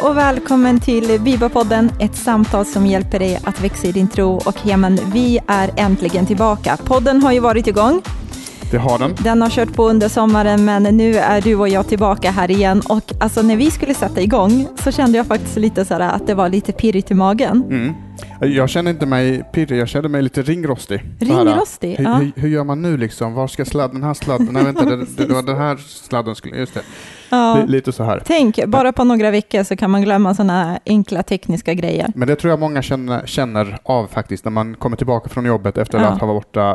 och välkommen till Bibelpodden, ett samtal som hjälper dig att växa i din tro. Och Heman, vi är äntligen tillbaka. Podden har ju varit igång. Det har den. Den har kört på under sommaren, men nu är du och jag tillbaka här igen. Och alltså när vi skulle sätta igång så kände jag faktiskt lite så här att det var lite pirrigt i magen. Mm. Jag kände inte mig pirrig, jag kände mig lite ringrostig. Ringrostig? Ja. Hur gör man nu liksom? Var ska den här sladden? Nej, vänta, det var den här sladden skulle... Just det. Ja. Lite så här. Tänk, bara på några veckor så kan man glömma sådana enkla tekniska grejer. Men det tror jag många känner av faktiskt när man kommer tillbaka från jobbet efter att ha varit borta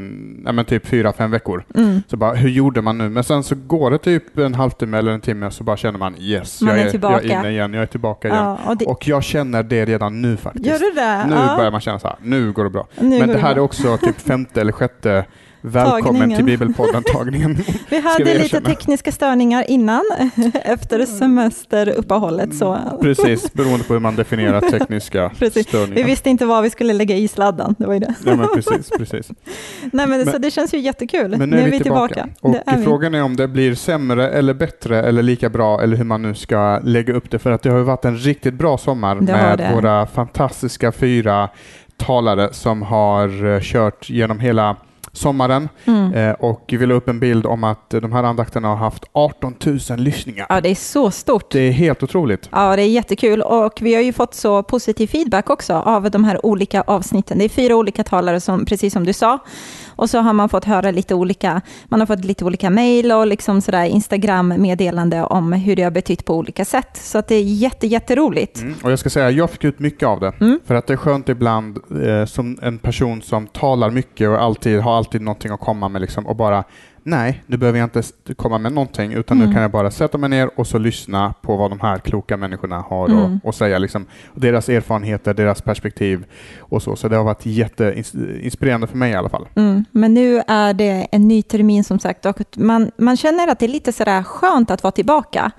typ 4-5 veckor. Mm. Så bara, hur gjorde man nu? Men sen så går det typ en halvtimme eller en timme så bara känner man, yes, jag är inne igen, jag är tillbaka igen. Ja, och jag känner det redan nu faktiskt. Gör du det? Nu börjar man känna så här, nu går det bra. Men det här är också typ 5:e eller 6:e välkommen till Bibelpodden-tagningen. Vi hade lite tekniska störningar innan, efter semesteruppehållet. Så. Precis, beroende på hur man definierar tekniska störningar. Vi visste inte vad vi skulle lägga i sladden, det var ju det. Ja, men precis. Nej, men så det känns ju jättekul. Men nu är vi tillbaka. Och frågan är om det blir sämre eller bättre eller lika bra eller hur man nu ska lägga upp det. För att det har ju varit en riktigt bra sommar med våra fantastiska 4 talare som har kört genom hela sommaren och vi la upp en bild om att de här andakterna har haft 18 000 lyssningar. Ja, det är så stort. Det är helt otroligt. Ja, det är jättekul och vi har ju fått så positiv feedback också av de här olika avsnitten. Det är 4 olika talare som, precis som du sa. Och så har man fått höra lite olika, man har fått lite olika mejl och liksom sådär Instagram-meddelande om hur det har betytt på olika sätt. Så att det är jätteroligt. Och jag ska säga, jag fick ut mycket av det. För att det är skönt ibland som en person som talar mycket och har alltid någonting att komma med liksom, och bara, nej, nu behöver jag inte komma med någonting utan nu kan jag bara sätta mig ner och så lyssna på vad de här kloka människorna har och säga liksom, deras erfarenheter, deras perspektiv och så det har varit jätteinspirerande för mig i alla fall. Men nu är det en ny termin som sagt och man känner att det är lite sådär skönt att vara tillbaka.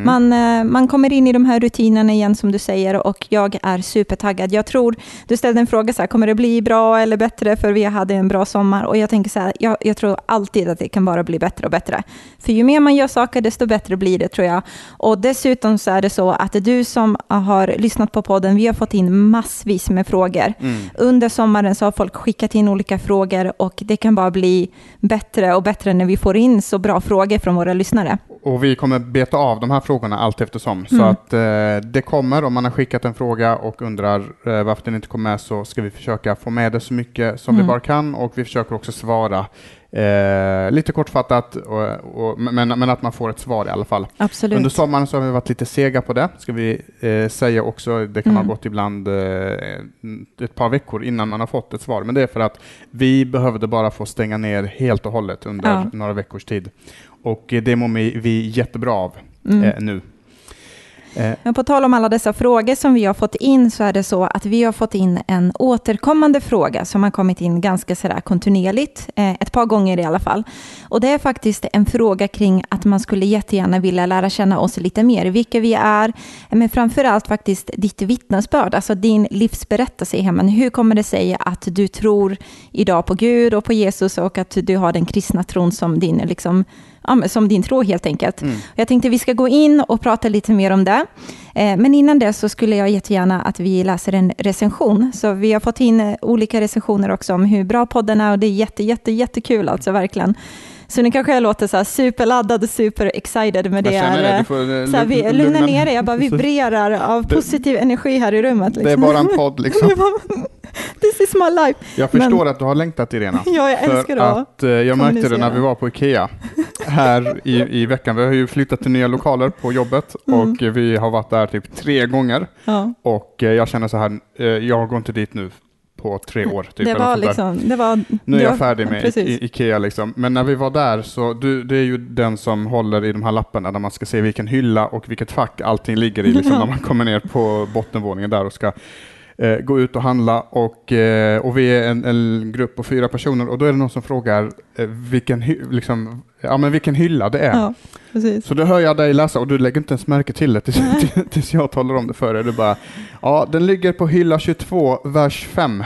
Man kommer in i de här rutinerna igen som du säger och jag är supertaggad. Jag tror, du ställde en fråga så här, kommer det bli bra eller bättre för vi hade en bra sommar och jag tänker så här, jag tror alltid att det kan bara bli bättre och bättre. För ju mer man gör saker, desto bättre blir det, tror jag. Och dessutom så är det så att du som har lyssnat på podden, vi har fått in massvis med frågor. Under sommaren så har folk skickat in olika frågor och det kan bara bli bättre och bättre när vi får in så bra frågor från våra lyssnare. Och vi kommer beta av de här frågorna allt eftersom. Så att det kommer, om man har skickat en fråga och undrar varför den inte kommer med så ska vi försöka få med det så mycket som vi bara kan och vi försöker också svara lite kortfattat men att man får ett svar i alla fall. Absolut. Under sommaren så har vi varit lite sega på det, ska vi säga också. Det kan ha gått ibland ett par veckor innan man har fått ett svar, men det är för att vi behövde bara få stänga ner helt och hållet under några veckors tid och det mår vi jättebra av nu. Men på tal om alla dessa frågor som vi har fått in så är det så att vi har fått in en återkommande fråga som har kommit in ganska sådär kontinuerligt, ett par gånger i alla fall. Och det är faktiskt en fråga kring att man skulle jättegärna vilja lära känna oss lite mer, vilka vi är, men framförallt faktiskt ditt vittnesbörd, alltså din livsberättelse hemma. Hur kommer det sig att du tror idag på Gud och på Jesus och att du har den kristna tron som din liksom, som din tro helt enkelt. Jag tänkte vi ska gå in och prata lite mer om det. Men innan det så skulle jag jättegärna att vi läser en recension. Så vi har fått in olika recensioner också om hur bra podden är och det är jättekul alltså verkligen. Så nu kanske jag låter så här superladdad och super excited med det. Vi lugnar ner det, jag bara vibrerar av positiv energi här i rummet. Liksom. Det är bara en podd liksom. This is my life. Jag förstår att du har längtat, Irena. Ja, jag älskar att jag märkte det när vi var på Ikea här i veckan. Vi har ju flyttat till nya lokaler på jobbet och vi har varit där typ 3 gånger. Ja. Och jag känner så här, jag går inte dit nu på 3 år. Typ, nu är jag färdig med Ikea liksom. Men när vi var där så, det är ju den som håller i de här lapparna där man ska se vilken hylla och vilket fack allting ligger i liksom, när man kommer ner på bottenvåningen där och ska gå ut och handla och vi är en grupp på 4 personer och då är det någon som frågar vilken hylla det är. Ja, precis. Så då hör jag dig läsa och du lägger inte ens märke till det tills jag talar om det för dig. Du bara, den ligger på hylla 22, vers 5.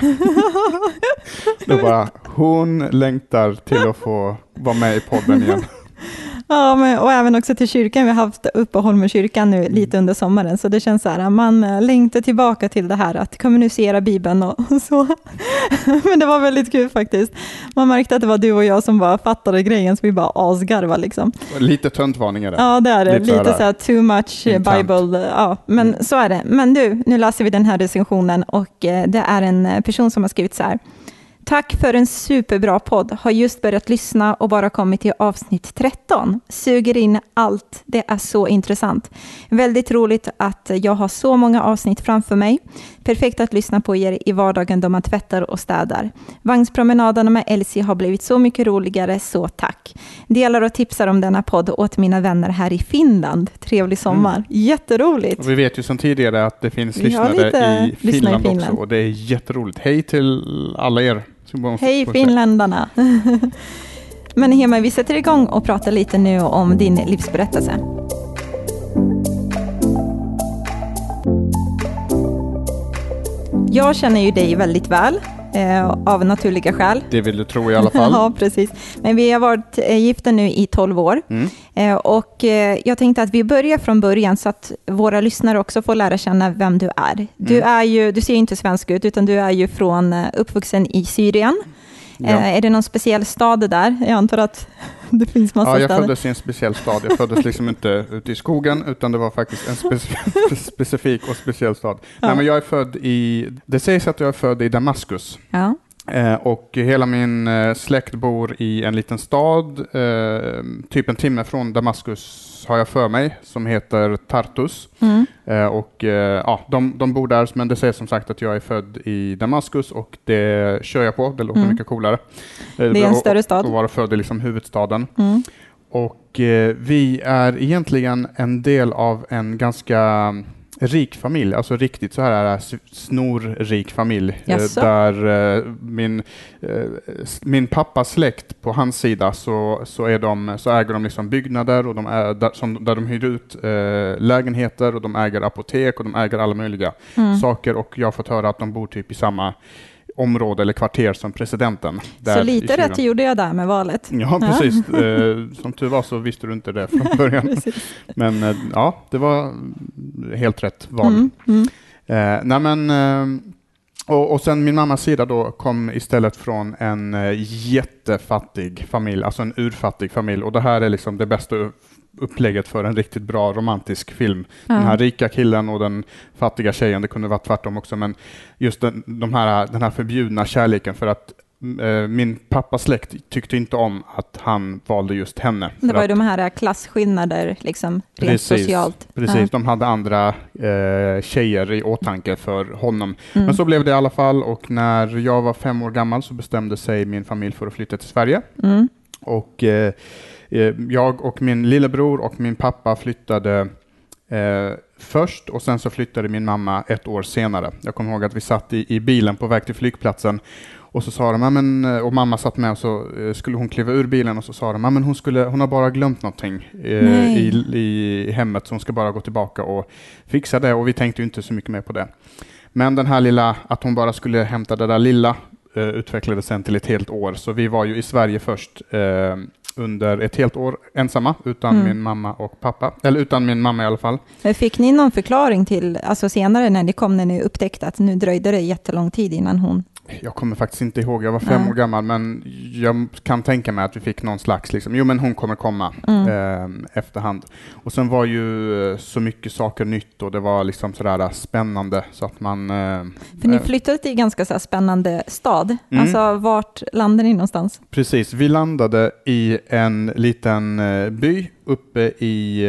Då bara, hon längtar till att få vara med i podden igen. Ja, och även också till kyrkan. Vi har haft uppehåll med kyrkan nu lite under sommaren, så det känns så här, man längtar tillbaka till det här att kommunicera Bibeln och så. Men det var väldigt kul faktiskt. Man märkte att det var du och jag som bara fattade grejen, så vi bara asgarva liksom. Lite töntvarning är det. Ja, det är det. Lite så här too much Bible. Ja, men så är det. Men du, nu läser vi den här recensionen och det är en person som har skrivit så här. Tack för en superbra podd. Har just börjat lyssna och bara kommit till avsnitt 13. Suger in allt. Det är så intressant. Väldigt roligt att jag har så många avsnitt framför mig. Perfekt att lyssna på er i vardagen då man tvättar och städar. Vagnspromenaderna med Elsie har blivit så mycket roligare, så tack. Delar och tipsar om denna podd åt mina vänner här i Finland. Trevlig sommar. Jätteroligt. Och vi vet ju sedan tidigare att det finns lyssnare i Finland också. Och det är jätteroligt. Hej till alla er. Hej finländarna. Men Hema, vi sätter igång och pratar lite nu om din livsberättelse. Jag känner ju dig väldigt väl, av naturliga skäl. Det vill du tro i alla fall. Ja, precis. Men vi har varit gifta nu i 12 år. Och jag tänkte att vi börjar från början så att våra lyssnare också får lära känna vem du är. Du ser inte svensk ut, utan du är ju uppvuxen i Syrien. Ja. Är det någon speciell stad där? Jag antar att det finns massa städer. Ja, jag föddes i en speciell stad. Jag föddes liksom inte ute i skogen, utan det var faktiskt en specifik och speciell stad. Ja. Nej, men jag är född det sägs att jag är född i Damaskus. Ja. Och hela min släkt bor i en liten stad, typ en timme från Damaskus har jag för mig, som heter Tartus. Och de bor där, men det sägs som sagt att jag är född i Damaskus, och det kör jag på. Det låter mycket coolare. Det är en större stad. Och vara född i liksom huvudstaden. Och vi är egentligen en del av en ganska rik familj, alltså riktigt så här snorrik familj. Där min pappas släkt på hans sida så äger de liksom byggnader, och där de hyr ut lägenheter, och de äger apotek, och de äger alla möjliga saker, och jag har fått höra att de bor typ i samma område eller kvarter som presidenten. Så lite rätt gjorde jag där med valet. Ja, precis. Som tur var så visste du inte det från början. Men det var helt rätt val. Och sen min mammas sida då kom istället från en jättefattig familj, alltså en urfattig familj. Och det här är liksom det bästa upplägget för en riktigt bra romantisk film. Den här rika killen och den fattiga tjejen, det kunde vara tvärtom också, men just den här förbjudna kärleken, för att min pappas släkt tyckte inte om att han valde just henne. Det var ju de här klasskillnader liksom, rent socialt. Precis, de hade andra tjejer i åtanke för honom. Men så blev det i alla fall, och när jag var 5 år gammal så bestämde sig min familj för att flytta till Sverige. Och jag och min lillebror och min pappa flyttade först, och sen så flyttade min mamma 1 år senare. Jag kommer ihåg att vi satt i bilen på väg till flygplatsen, och så sa de, och mamma satt med, och så skulle hon kliva ur bilen, och så sa de, men hon har bara glömt någonting i hemmet, så hon ska bara gå tillbaka och fixa det, och vi tänkte ju inte så mycket mer på det. Men den här lilla, att hon bara skulle hämta det där lilla, utvecklades sen till ett helt år, så vi var ju i Sverige först under ett helt år ensamma, utan min mamma och pappa, eller utan min mamma i alla fall. Fick ni någon förklaring till, alltså senare när ni upptäckte att nu dröjde det jättelång tid innan hon... Jag kommer faktiskt inte ihåg, jag var 5 år gammal, men jag kan tänka mig att vi fick någon slags men hon kommer komma efterhand. Och sen var ju så mycket saker nytt, och det var liksom sådär spännande, så att man... För ni flyttade till en ganska så här spännande stad. Alltså vart landade ni någonstans? Precis, vi landade i en liten by uppe i...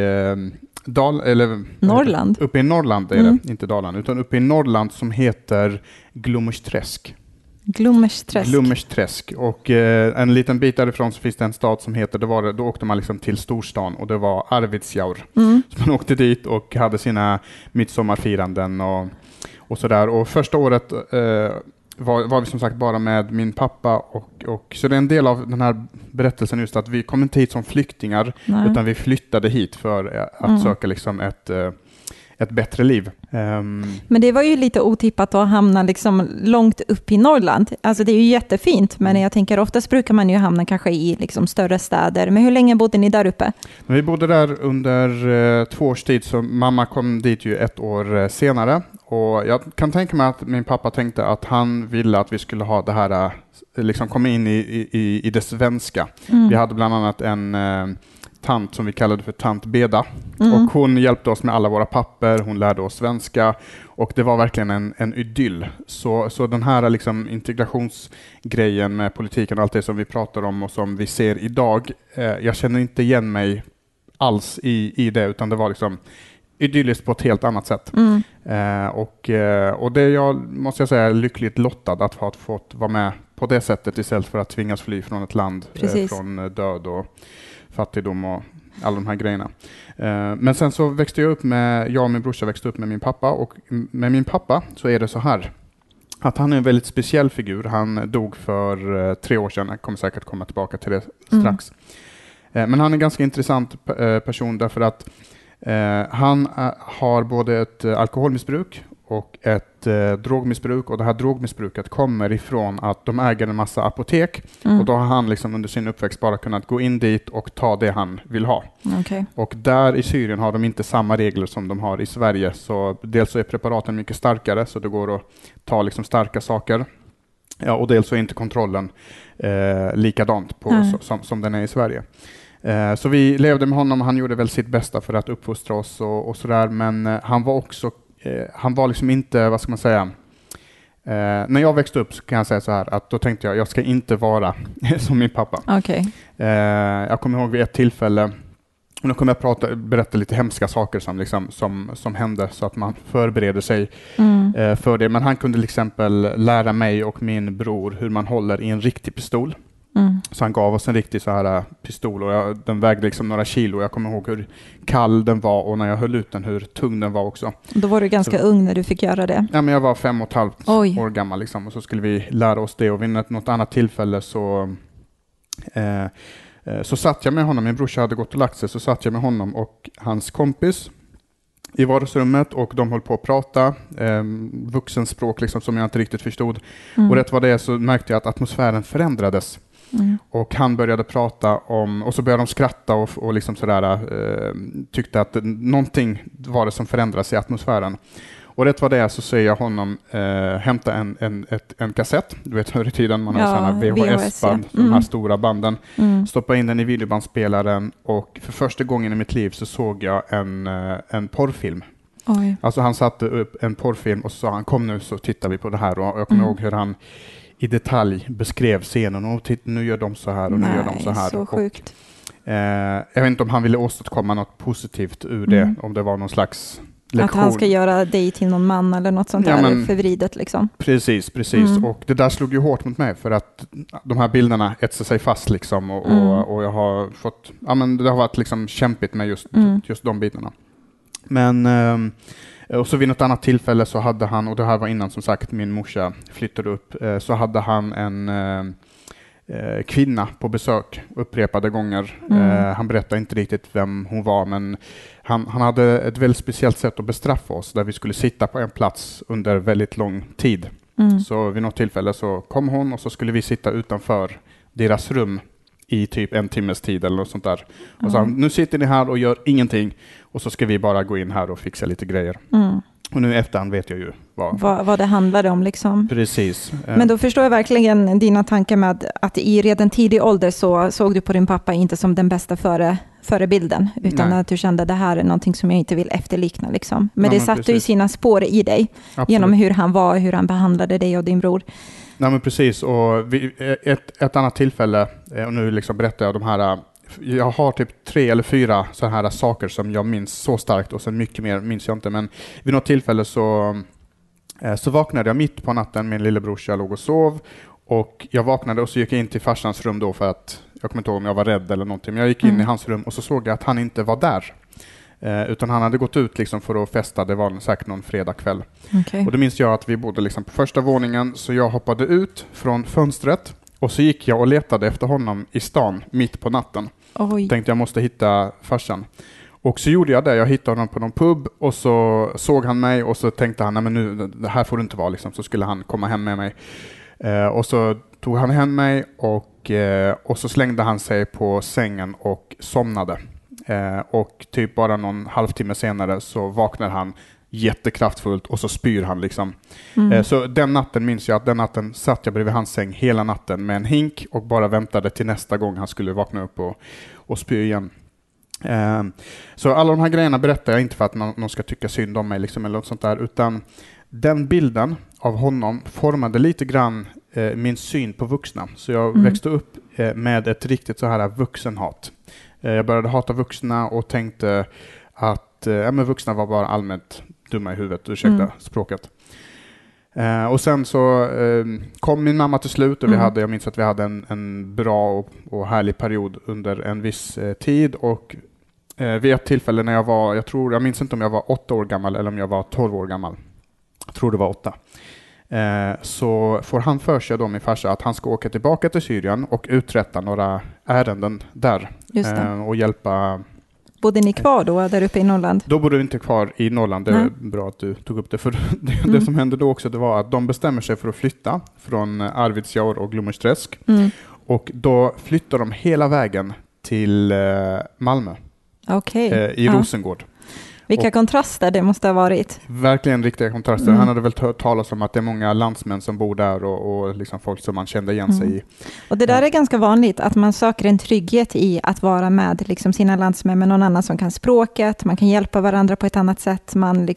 Norrland. Uppe i Norrland är det, inte Dalarna, utan uppe i Norrland, som heter Glommersträsk. Glommersträsk. Och en liten bit därifrån så finns det en stad som heter, då åkte man liksom till storstan, och det var Arvidsjaur. Så man åkte dit och hade sina midsommarfiranden och sådär. Och första året var vi som sagt bara med min pappa, och så det är en del av den här berättelsen just att vi kom inte hit som flyktingar, utan vi flyttade hit för att söka liksom ett bättre liv. Men det var ju lite otippat att hamna liksom långt upp i Norrland. Alltså det är ju jättefint, men jag tänker oftast brukar man ju hamna kanske i liksom större städer. Men hur länge bodde ni där uppe? Vi bodde där under 2 års tid, så mamma kom dit ju 1 år senare. Och jag kan tänka mig att min pappa tänkte att han ville att vi skulle ha det här, liksom komma in i det svenska. Vi hade bland annat en tant som vi kallade för tant Beda. Och hon hjälpte oss med alla våra papper, hon lärde oss svenska och det var verkligen en idyll. Så den här liksom integrationsgrejen med politiken och allt det som vi pratar om och som vi ser idag, jag känner inte igen mig alls i det, utan det var liksom idylliskt på ett helt annat sätt. Och det måste jag säga är lyckligt lottad att ha fått vara med på det sättet istället för att tvingas fly från ett land från död och fattigdom och alla de här grejerna. Men sen så växte jag och min brorsa växte upp med min pappa, och med min pappa så är det så här att han är en väldigt speciell figur. Han dog för 3 år sedan, jag kommer säkert komma tillbaka till det strax. Men han är en ganska intressant person därför att han har både ett alkoholmissbruk och ett drogmissbruk, och det här drogmissbruket kommer ifrån att de äger en massa apotek och då har han liksom under sin uppväxt bara kunnat gå in dit och ta det han vill ha. Okay. Och där i Syrien har de inte samma regler som de har i Sverige, så dels så är preparaten mycket starkare så det går att ta liksom starka saker, och dels så är inte kontrollen likadant på, som den är i Sverige. Så vi levde med honom och han gjorde väl sitt bästa för att uppfostra oss och sådär, men han var liksom inte, vad ska man säga, när jag växte upp så kan jag säga så här att då tänkte jag ska inte vara som min pappa. Okay. Jag kommer ihåg vid ett tillfälle, och nu kommer jag berätta lite hemska saker som hände så att man förbereder sig för det, men han kunde till exempel lära mig och min bror hur man håller i en riktig pistol. Så han gav oss en riktig så här pistol och den vägde liksom några kilo. Jag kommer ihåg hur kall den var och när jag höll ut den hur tung den var också. Då var du ganska ung när du fick göra det. Ja, men jag var 5,5 år gammal liksom, och så skulle vi lära oss det, och vid något annat tillfälle så satt jag med honom, min brorsa hade gått och lagt sig, så satt jag med honom och hans kompis i vardagsrummet och de höll på att prata vuxenspråk liksom, som jag inte riktigt förstod. Och rätt vad det är så märkte jag att atmosfären förändrades. Och han började prata om, och så började de skratta och liksom sådär, tyckte att någonting var det som förändrades i atmosfären. Och rätt vad det är så ser jag honom hämta en kassett. Du vet hur i tiden man har sådana VHS-band, de här stora banden. Stoppa in den i videobandspelaren, och för första gången i mitt liv så såg jag en porrfilm. Oj. Alltså han satte upp en porrfilm och så sa han, kom nu så tittar vi på det här. Och jag kommer ihåg hur han i detalj beskrev scenen, och nu gör de så här och nu gör de så här. Så sjukt. Jag vet inte om han ville åstadkomma något positivt ur det, om det var någon slags lektion. Att han ska göra dig till någon man eller något sånt där förvridet liksom. Precis. Och det där slog ju hårt mot mig, för att de här bilderna etsar sig fast liksom, och jag har fått, det har varit liksom kämpigt med just de bitarna. Men och så vid något annat tillfälle så hade han, och det här var innan som sagt min morsa flyttade upp, så hade han en kvinna på besök upprepade gånger. Han berättade inte riktigt vem hon var, men han hade ett väldigt speciellt sätt att bestraffa oss, där vi skulle sitta på en plats under väldigt lång tid. Så vid något tillfälle så kom hon, och så skulle vi sitta utanför deras rum i typ 1 timmes tid eller något sånt där. Och så nu sitter ni här och gör ingenting, och så ska vi bara gå in här och fixa lite grejer. Och nu efterhand vet jag ju vad det handlade om liksom. Precis. Men då förstår jag verkligen dina tankar med att i redan tidig ålder så såg du på din pappa inte som den bästa förebilden, utan att du kände att det här är någonting som jag inte vill efterlikna liksom. Men det satte ju sina spår i dig. Absolut. Genom hur han var, hur han behandlade dig och din bror. Nej, men precis, och ett annat tillfälle, och nu liksom berättar jag de här, jag har typ 3 eller 4 så här saker som jag minns så starkt, och sen mycket mer minns jag inte, men vid något tillfälle så vaknade jag mitt på natten, min lillebrorsa låg och sov, och jag vaknade och så gick jag in till farsans rum då, för att jag kommer inte ihåg om jag var rädd eller någonting, men jag gick in i hans rum och så såg jag att han inte var där. Utan han hade gått ut liksom för att festa, det var säkert någon fredagkväll. Okay. Och då minns jag att vi bodde liksom på första våningen, så jag hoppade ut från fönstret och så gick jag och letade efter honom i stan mitt på natten. Oj. Tänkte jag måste hitta farsan. Och så gjorde jag det. Jag hittade honom på någon pub och så såg han mig och så tänkte han, nej men nu, det här får det inte vara liksom. Så skulle han komma hem med mig. Och så tog han hem mig och så slängde han sig på sängen och somnade. Och typ bara någon halvtimme senare så vaknar han jättekraftfullt och så spyr han liksom. Så den natten minns jag att den natten satt jag bredvid hans säng hela natten med en hink och bara väntade till nästa gång han skulle vakna upp och spy igen. Så alla de här grejerna berättar jag inte för att någon ska tycka synd om mig liksom, eller något sånt där, utan den bilden av honom formade lite grann min syn på vuxna. Så jag växte upp med ett riktigt så här vuxenhat. Jag började hata vuxna och tänkte att men vuxna var bara allmänt dumma i huvudet, ursäkta språket. Och sen så kom min mamma till slut och jag minns att vi hade en bra och härlig period under en viss tid, och vid ett tillfälle när jag minns inte om jag var 8 år gammal eller om jag var 12 år gammal. Jag tror det var 8. Så får han för sig då, min farsa, att han ska åka tillbaka till Syrien och uträtta några ärenden där. Just det. Och hjälpa. Bodde ni kvar då, där uppe i Norrland? Då bodde vi inte kvar i Norrland. Det är bra att du tog upp det. För det som hände då också, det var att de bestämmer sig för att flytta från Arvidsjaur och Glommersträsk. Och då flyttar de hela vägen till Malmö. I Rosengård. Vilka kontraster det måste ha varit. Verkligen riktiga kontraster. Han hade väl hört talas om att det är många landsmän som bor där och liksom folk som man kände igen sig i. Och det där är ganska vanligt, att man söker en trygghet i att vara med liksom sina landsmän med någon annan som kan språket. Man kan hjälpa varandra på ett annat sätt.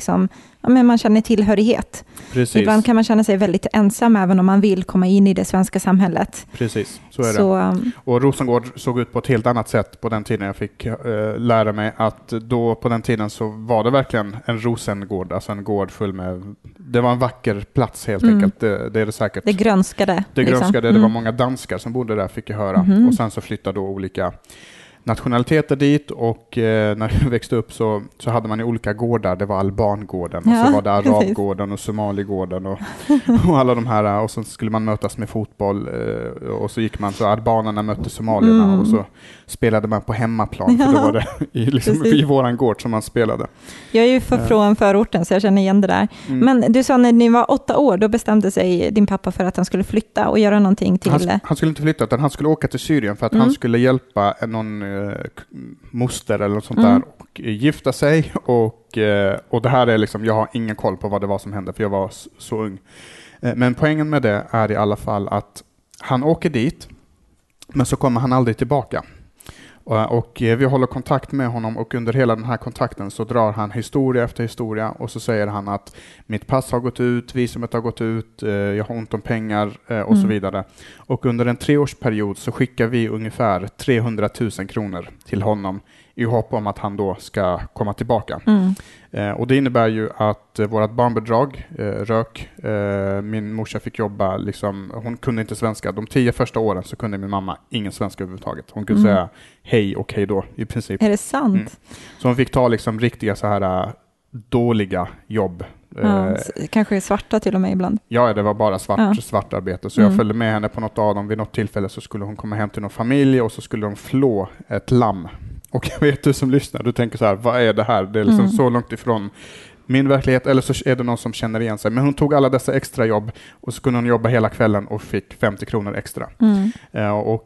Man känner tillhörighet. Precis. Ibland kan man känna sig väldigt ensam även om man vill komma in i det svenska samhället. Precis, så är det. Och Rosengård såg ut på ett helt annat sätt på den tiden. Jag fick lära mig att då på den tiden så var det verkligen en Rosengård, alltså en gård full med. Det var en vacker plats helt enkelt, det är det säkert. Det grönskade. Det var många danskar som bodde där, fick jag höra. Och sen så flyttade då olika nationaliteter dit, och när jag växte upp så hade man ju olika gårdar. Det var albangården och så var det arabgården och somaligården och alla de här, och så skulle man mötas med fotboll och så gick man, så albanerna mötte somalierna och så spelade man på hemmaplan, för då var det i våran gård som man spelade. Jag är ju från förorten så jag känner igen det där. Men du sa när ni var 8 år, då bestämde sig din pappa för att han skulle flytta och göra någonting till. Han skulle inte flytta, utan han skulle åka till Syrien för att han skulle hjälpa någon moster eller något sånt där och gifta sig, och det här är liksom, jag har ingen koll på vad det var som hände för jag var så ung. Men poängen med det är i alla fall att han åker dit, men så kommer han aldrig tillbaka. Och vi håller kontakt med honom, och under hela den här kontakten så drar han historia efter historia, och så säger han att mitt pass har gått ut, visumet har gått ut, jag har ont om pengar och så vidare. Och under en 3-årsperiod så skickar vi ungefär 300 000 kronor till honom i hopp om att han då ska komma tillbaka. Och det innebär ju att vårt barnbidrag rök. Min morsa fick jobba, liksom, hon kunde inte svenska. De 10 första åren så kunde min mamma ingen svenska överhuvudtaget. Hon kunde säga hej och hej då i princip. Är det sant? Så hon fick ta liksom riktiga så här dåliga jobb. Kanske svarta till och med ibland. Ja, det var bara svart arbete. Så jag följde med henne på något av dem. Vid något tillfälle så skulle hon komma hem till någon familj och så skulle de flå ett lamm. Och jag vet, du som lyssnar, du tänker så här, vad är det här? Det är liksom så långt ifrån min verklighet, eller så är det någon som känner igen sig. Men hon tog alla dessa extra jobb och så kunde hon jobba hela kvällen och fick 50 kronor extra. Och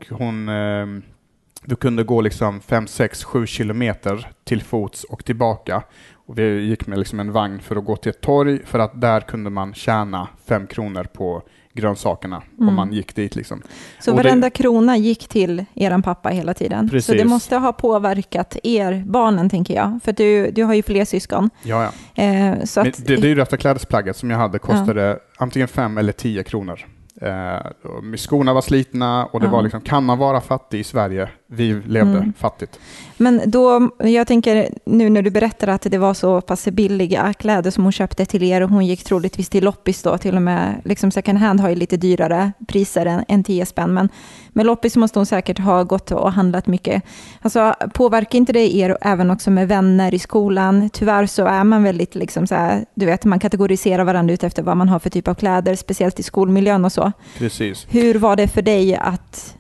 du kunde gå liksom 5, 6, 7 kilometer till fots och tillbaka. Och vi gick med liksom en vagn för att gå till ett torg, för att där kunde man tjäna 5 kronor på grönsakerna om man gick dit liksom. Så varenda krona gick till eran pappa hela tiden. Precis. Så det måste ha påverkat barnen, tänker jag. För du har ju fler syskon. Ja. Så att, det är ju detta klädesplagget som jag hade kostade antingen 5 eller 10 kronor. Skorna var slitna och det var liksom, kan man vara fattig i Sverige? Vi levde fattigt. Men då, jag tänker nu när du berättar att det var så pass billiga kläder som hon köpte till er, och hon gick troligtvis till loppis då, till och med liksom second hand har ju lite dyrare priser än 10 spänn, men med loppis måste hon säkert ha gått och handlat mycket. Alltså, påverkar inte det er även också med vänner i skolan? Tyvärr så är man väldigt liksom så här, du vet, man kategoriserar varandra ut efter vad man har för typ av kläder, speciellt i skolmiljön och så. Precis. Hur var det för dig att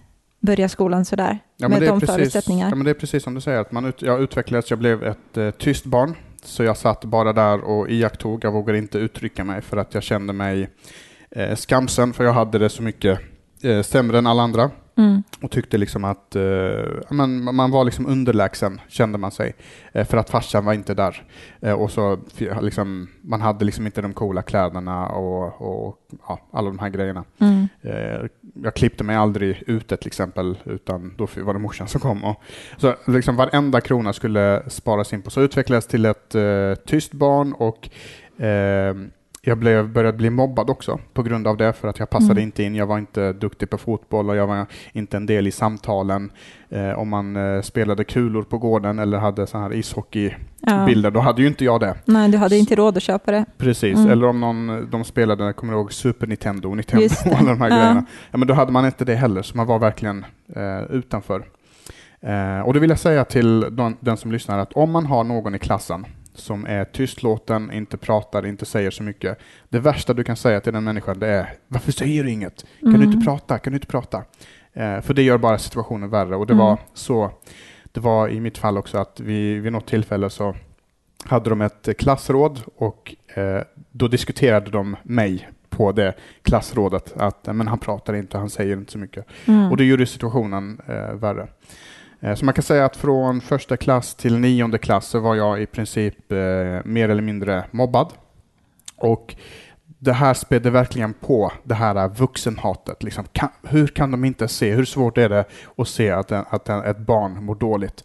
börja skolan sådär, med de förutsättningar. Ja, men det är precis som du säger, att jag utvecklades, jag blev ett tyst barn, så jag satt bara där och iakttog. Jag vågade inte uttrycka mig för att jag kände mig skamsen, för jag hade det så mycket sämre än alla andra. Och tyckte liksom att man var liksom underlägsen, kände man sig, för att farsan var inte där, och så liksom, man hade liksom inte de coola kläderna och alla de här grejerna. Jag klippte mig aldrig ute till exempel, utan då var det morsan som kom, och så liksom varenda krona skulle sparas in på. Så utvecklades till ett tyst barn, och jag började bli mobbad också på grund av det, för att jag passade inte in. Jag var inte duktig på fotboll och jag var inte en del i samtalen. Om man spelade kulor på gården eller hade så här ishockeybilder, då hade ju inte jag det. Nej, du hade inte råd att köpa det. Precis, eller om de spelade, kommer du ihåg, Super Nintendo och alla de här grejerna. Ja, men då hade man inte det heller, så man var verkligen utanför. Och det vill jag säga till den som lyssnar, att om man har någon i klassen som är tystlåten, inte pratar, inte säger så mycket. Det värsta du kan säga till den människan, det är: varför säger du inget? Kan du inte prata? Kan du inte prata? För det gör bara situationen värre. Och det var i mitt fall också, att vid något tillfälle så hade de ett klassråd, och då diskuterade de mig på det klassrådet, att men han pratar inte, han säger inte så mycket. Och det gjorde situationen värre. Så man kan säga att från första klass till 9:e klass så var jag i princip mer eller mindre mobbad. Och det här spädde verkligen på det här vuxenhatet. Liksom, hur kan de inte se? Hur svårt är det att se att ett barn mår dåligt?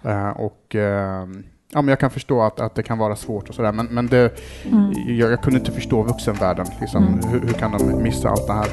Men jag kan förstå att det kan vara svårt och sådär. Men jag kunde inte förstå vuxenvärlden. Liksom, hur kan de missa allt det här?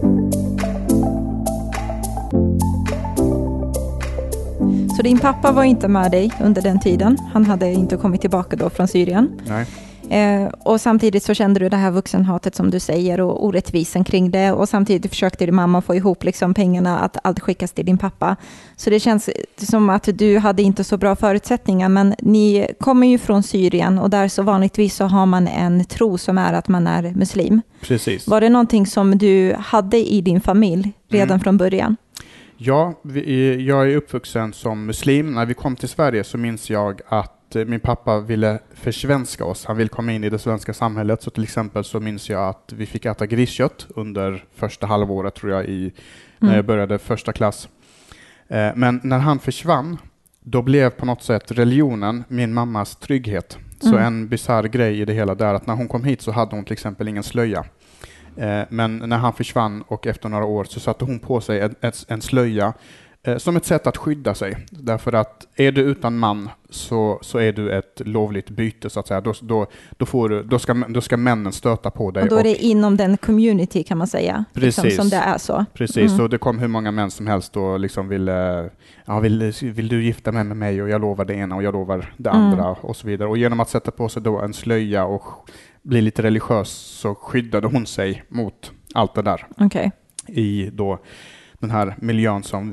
Så din pappa var inte med dig under den tiden. Han hade inte kommit tillbaka då från Syrien. Nej. Och samtidigt så kände du det här vuxenhatet som du säger, och orättvisan kring det. Och samtidigt försökte din mamma få ihop liksom pengarna att allt skickas till din pappa. Så det känns som att du hade inte så bra förutsättningar. Men ni kommer ju från Syrien, och där så vanligtvis så har man en tro som är att man är muslim. Precis. Var det någonting som du hade i din familj redan från början? Ja, jag är uppvuxen som muslim. När vi kom till Sverige så minns jag att min pappa ville försvenska oss. Han ville komma in i det svenska samhället. Så till exempel så minns jag att vi fick äta griskött under första halvåret, tror jag, när jag började första klass. Men när han försvann, då blev på något sätt religionen min mammas trygghet. Så en bizarr grej i det hela där, att när hon kom hit så hade hon till exempel ingen slöja. Men när han försvann och efter några år så satte hon på sig en slöja som ett sätt att skydda sig. Därför att är du utan man så är du ett lovligt byte, så att säga. Då ska männen stöta på dig. Och då är det inom den community, kan man säga. Precis. Liksom, som det är så. Precis, och det kom hur många män som helst och liksom vill du gifta med mig, och jag lovar det ena och jag lovar det andra och så vidare. Och genom att sätta på sig då en slöja och bli lite religiös så skyddade hon sig mot allt det där. Okay. I då den här miljön som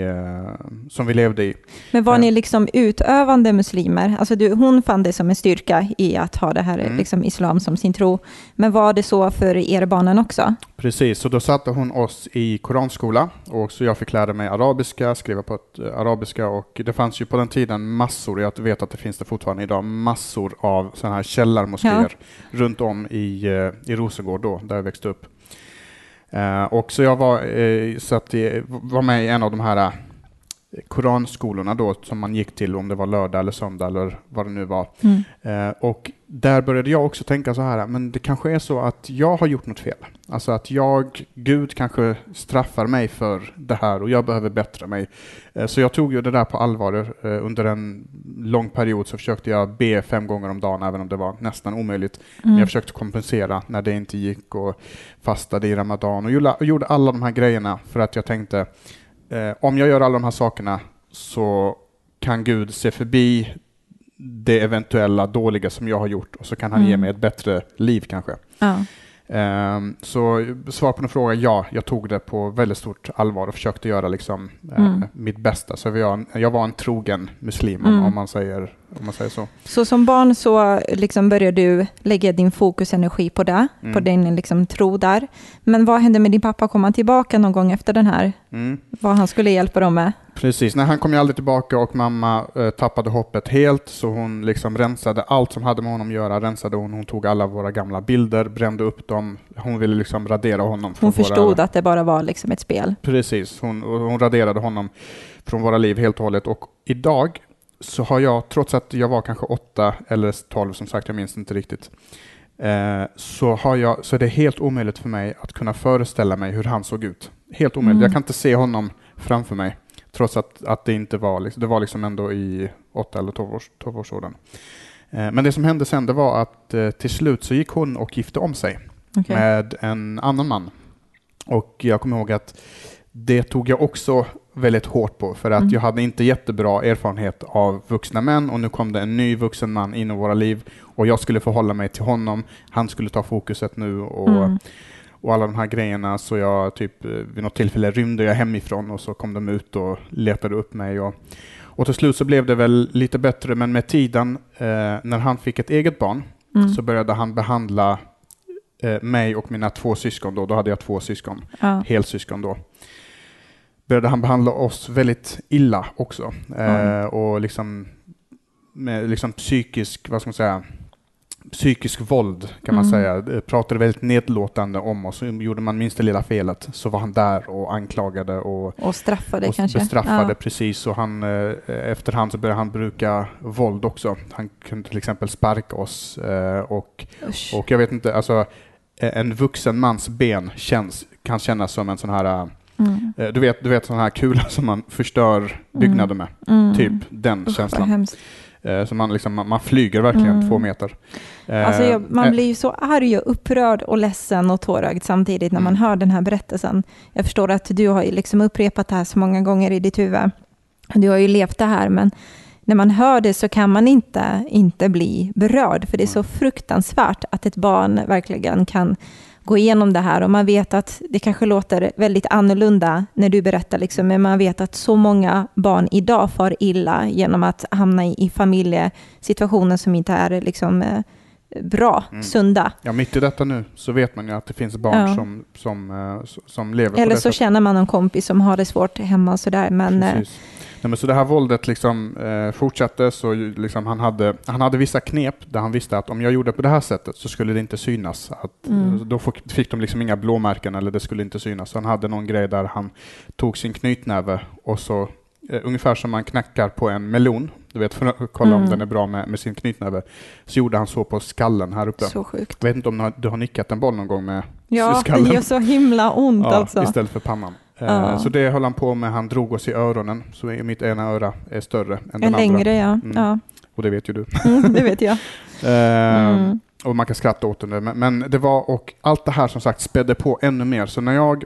vi levde i. Men var ni liksom utövande muslimer? Alltså hon fann det som en styrka i att ha det här liksom islam som sin tro. Men var det så för er barnen också? Precis, så då satte hon oss i koranskola, och så jag fick lära mig arabiska, skriva på arabiska, och det fanns ju på den tiden massor, jag vet att det finns det fortfarande idag, massor av sådana här källarmoskéer runt om i Rosengård då, där jag växte upp. Och så jag var med i en av de här koranskolorna då, som man gick till om det var lördag eller söndag eller vad det nu var. Och där började jag också tänka så här, men det kanske är så att jag har gjort något fel. Alltså att Gud kanske straffar mig för det här och jag behöver bättra mig. Så jag tog ju det där på allvar. Under en lång period så försökte jag be 5 gånger om dagen, även om det var nästan omöjligt. Men jag försökte kompensera när det inte gick, och fastade i Ramadan och gjorde alla de här grejerna för att jag tänkte, om jag gör alla de här sakerna så kan Gud se förbi det eventuella dåliga som jag har gjort, och så kan han ge mig ett bättre liv kanske. Så svar på en fråga, ja, jag tog det på väldigt stort allvar och försökte göra liksom, mitt bästa. Så jag var en trogen muslim, om man säger om man säger så. Så som barn så liksom börjar du lägga din fokusenergi på det, på din liksom tro där. Men vad hände med din pappa? Kom han tillbaka någon gång efter den här? Vad han skulle hjälpa dem med? Precis, nej, han kom ju aldrig tillbaka och mamma tappade hoppet helt, så hon liksom rensade allt som hade med honom att göra. Hon tog alla våra gamla bilder, brände upp dem. Hon ville liksom radera honom. Hon förstod att det bara var liksom ett spel. Precis, hon raderade honom från våra liv helt och hållet. Och idag så har jag, trots att jag var kanske 8 eller 12, som sagt, jag minns inte riktigt, så är det helt omöjligt för mig att kunna föreställa mig hur han såg ut. Helt omöjligt. Jag kan inte se honom framför mig, trots att det inte var, det var liksom ändå i 8 eller 12-årsåldern. Men det som hände sen, det var att till slut så gick hon och gifte om sig med en annan man. Och jag kommer ihåg att det tog jag också väldigt hårt på, för att jag hade inte jättebra erfarenhet av vuxna män, och nu kom det en ny vuxen man in i våra liv och jag skulle förhålla mig till honom. Han skulle ta fokuset nu och alla de här grejerna, så jag typ vid något tillfälle rymde jag hemifrån och så kom de ut och letade upp mig och till slut så blev det väl lite bättre, men med tiden när han fick ett eget barn så började han behandla mig och mina 2 syskon då hade jag 2 syskon, helsyskon då. Började han behandla oss väldigt illa också. Och liksom med liksom psykisk våld kan man säga. Pratade väldigt nedlåtande om oss. Gjorde man minst det lilla felet så var han där och anklagade och straffade, kanske. Bestraffade, precis. Och han, efterhand så började han bruka våld också. Han kunde till exempel sparka oss. Och jag vet inte, alltså en vuxen mans ben kan kännas som en sån här du vet sån här kula som man förstör byggnader med. Typ den känslan. Så man flyger verkligen 2 meter. Alltså man blir ju så arg och upprörd och ledsen och tårögd samtidigt när man hör den här berättelsen. Jag förstår att du har liksom upprepat det här så många gånger i ditt huvud. Du har ju levt det här, men när man hör det så kan man inte bli berörd, för det är så fruktansvärt att ett barn verkligen kan gå igenom det här, och man vet att det kanske låter väldigt annorlunda när du berättar liksom, men man vet att så många barn idag far illa genom att hamna i familjesituationer som inte är liksom bra, sunda. Ja, mitt i detta nu så vet man ju att det finns barn som lever på det. Eller så känner man en kompis som har det svårt hemma och sådär, men men så det här våldet liksom fortsatte, så liksom han hade vissa knep där han visste att om jag gjorde på det här sättet så skulle det inte synas. Då fick de liksom inga blåmärken, eller det skulle inte synas. Så han hade någon grej där han tog sin knytnäve och så ungefär som man knackar på en melon, du vet, för att kolla om den är bra med sin knytnäve, så gjorde han så på skallen här uppe. Så sjukt. Jag vet inte om du har nickat en boll någon gång med skallen. Ja, det gör så himla ont alltså. Istället för pannan. Så det höll han på med. Han drog oss i öronen, så mitt ena öra är större än den längre, andra. Ja. Och det vet ju du. Det vet jag. Och man kan skratta åt det. Men det var, och allt det här som sagt spädde på ännu mer. Så när jag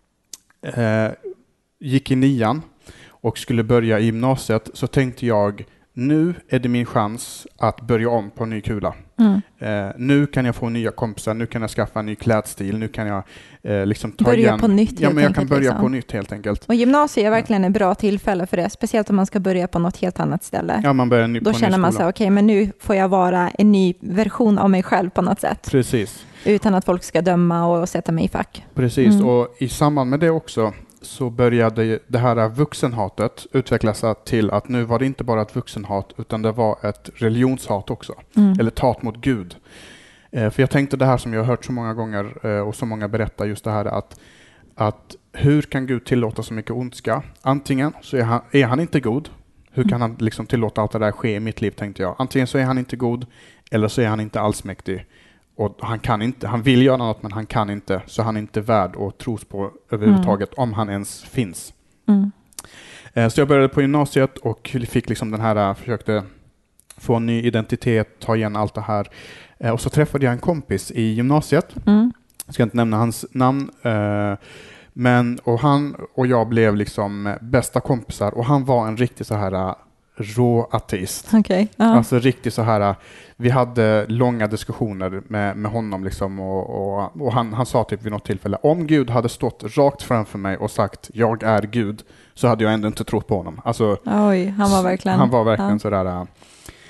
gick i 9:an och skulle börja i gymnasiet, så tänkte jag, nu är det min chans att börja om på en ny kula. Nu kan jag få nya kompisar, nu kan jag skaffa en ny klädstil, nu kan jag liksom ta börja på nytt. Ja, men jag kan börja på nytt helt enkelt. Och gymnasiet är verkligen ett bra tillfälle för det, speciellt om man ska börja på något helt annat ställe. Ja, man börjar Då känner man sig, okej, men nu får jag vara en ny version av mig själv på något sätt. Precis. Utan att folk ska döma och sätta mig i fack. Precis, och i samband med det också så började det här vuxenhatet utvecklas till att nu var det inte bara ett vuxenhat, utan det var ett religionshat också. Eller ett hat mot Gud. För jag tänkte det här som jag har hört så många gånger och så många berättar, just det här att hur kan Gud tillåta så mycket ondska? Antingen så är han inte god. Hur kan han liksom tillåta allt det där ske i mitt liv, tänkte jag. Antingen så är han inte god, eller så är han inte allsmäktig. Och han vill göra något, men han kan inte, så han är inte värd att tros på överhuvudtaget, om han ens finns. Så jag började på gymnasiet och fick liksom den här, försökte få en ny identitet, ta igen allt det här. Och så träffade jag en kompis i gymnasiet. Jag ska inte nämna hans namn, men han och jag blev liksom bästa kompisar, och han var en riktig så här rå ateist. Okay. Alltså riktigt så här, vi hade långa diskussioner med honom liksom, och han sa typ vid något tillfälle, om Gud hade stått rakt framför mig och sagt jag är Gud, så hade jag ändå inte trott på honom. Alltså, oj, han var verkligen sådär.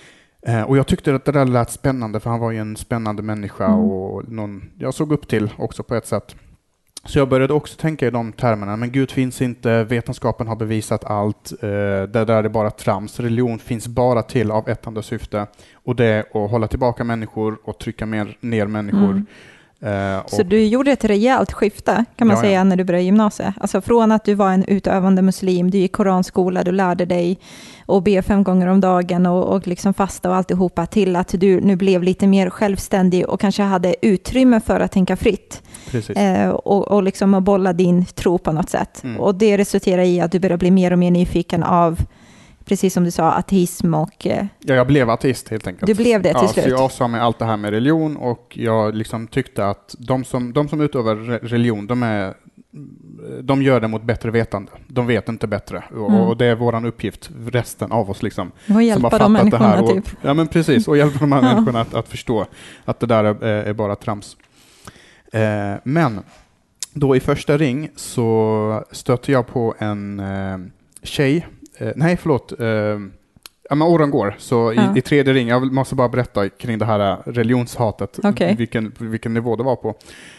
Och jag tyckte att det där lät spännande, för han var ju en spännande människa och någon jag såg upp till också på ett sätt. Så jag började också tänka i de termerna, men Gud finns inte, vetenskapen har bevisat allt, det där är bara trams, religion finns bara till av ett enda syfte, och det är att hålla tillbaka människor och trycka ner människor. Så du gjorde ett rejält skifte kan man säga när du började gymnasiet. Alltså från att du var en utövande muslim, du gick koranskola, du lärde dig att be 5 gånger om dagen och liksom fasta och alltihopa, till att du nu blev lite mer självständig och kanske hade utrymme för att tänka fritt. Och liksom att bolla din tro på något sätt. Och det resulterar i att du börjar bli mer och mer nyfiken av, precis som du sa, ateism och... Ja, jag blev ateist helt enkelt. Du blev det till slut. Så jag avsade mig allt det här med religion, och jag liksom tyckte att de som utövar religion, de gör det mot bättre vetande. De vet inte bättre. Och det är våran uppgift, resten av oss liksom. Och hjälpa de människorna typ. Ja, men precis. Och hjälpa de här människorna att förstå att det där är bara trams. Men då i första ring så stötte jag på en tjej. Åren går. Så i tredje ring, jag måste bara berätta kring det här religionshatet, vilken nivå det var på.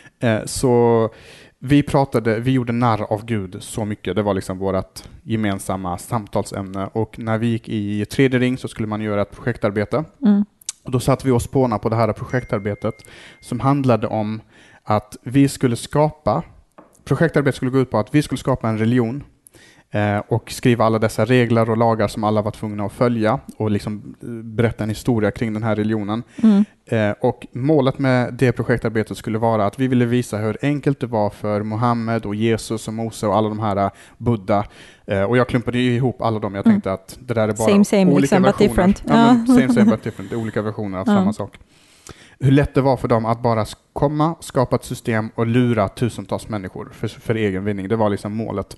Så vi gjorde narr av Gud så mycket. Det var liksom vårt gemensamma samtalsämne. Och när vi gick i tredje ring så skulle man göra ett projektarbete. Och då satt vi och spånade på det här projektarbetet som handlade om att projektarbetet skulle gå ut på att vi skulle skapa en religion och skriva alla dessa regler och lagar som alla var tvungna att följa och liksom berätta en historia kring den här religionen. Och målet med det projektarbetet skulle vara att vi ville visa hur enkelt det var för Mohammed och Jesus och Mose och alla de här Buddha. Och jag klumpade ihop alla dem. Jag tänkte att det där är bara same, olika liksom, versioner. But different. Same but different. Det är olika versioner av samma sak. Hur lätt det var för dem att bara skapa ett system och lura tusentals människor för egen vinning. Det var liksom målet.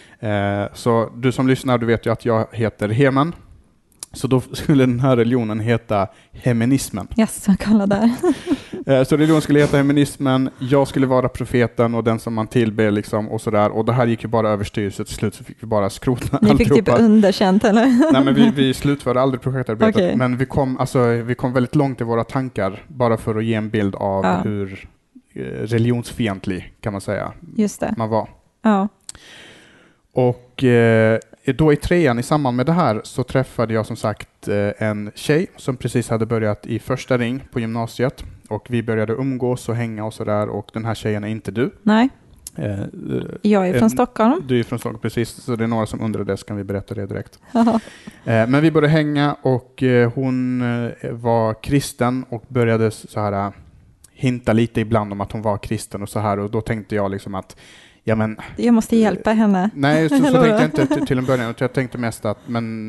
Så du som lyssnar, du vet ju att jag heter Heman. Så då skulle den här religionen heta Hemenismen. Yes, jag kallar där. Så religionen skulle heta Hemenismen. Jag skulle vara profeten och den som man tillber liksom och sådär. Och det här gick ju bara överstyr, så till slut så fick vi bara skrota. Ni fick typ underkänt eller? Nej, men vi slutförde aldrig projektarbetet. Men vi kom väldigt långt i våra tankar bara för att ge en bild av hur religionsfientlig, kan man säga, man var. Ja. Och då i trean, i samband med det här, så träffade jag som sagt en tjej som precis hade börjat i första ring på gymnasiet. Och vi började umgås och hänga och sådär. Och den här tjejen är inte du. Nej. Jag är från Stockholm. Du är från Stockholm, precis. Så det är några som undrar det, så kan vi berätta det direkt. Men vi började hänga och hon var kristen och började så här hinta lite ibland om att hon var kristen och så här. Och då tänkte jag liksom att jag måste hjälpa henne. Nej, så tänkte jag inte till en början. Jag tänkte mest att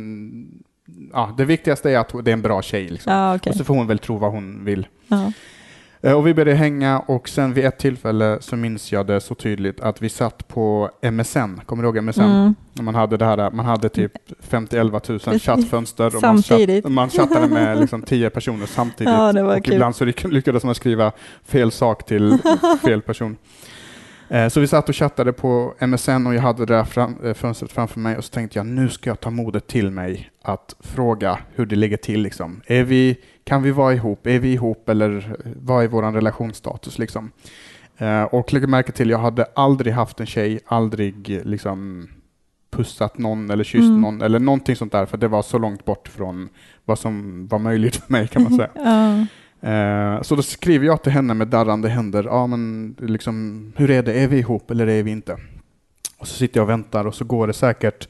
det viktigaste är att det är en bra tjej. Liksom. Och så får hon väl tro vad hon vill. Och vi började hänga, och sen vid ett tillfälle så minns jag det så tydligt att vi satt på MSN. Kommer du ihåg MSN? Man hade det här, man hade typ 50-11 000 chattfönster. Och man chattade med liksom 10 personer samtidigt. Ja, det var och kul. Ibland så lyckades man skriva fel sak till fel person. Så vi satt och chattade på MSN och jag hade det där fönstret framför mig, och så tänkte jag, nu ska jag ta modet till mig att fråga hur det ligger till. Liksom. Kan vi vara ihop? Är vi ihop, eller vad är vår relationsstatus? Liksom? Och lägg märke till, jag hade aldrig haft en tjej, aldrig liksom pussat någon eller kysst någon eller någonting sånt där, för det var så långt bort från vad som var möjligt för mig, kan man säga. Så då skriver jag till henne med darrande händer, men liksom, hur är det? Är vi ihop eller är vi inte? Och så sitter jag och väntar, och så går det säkert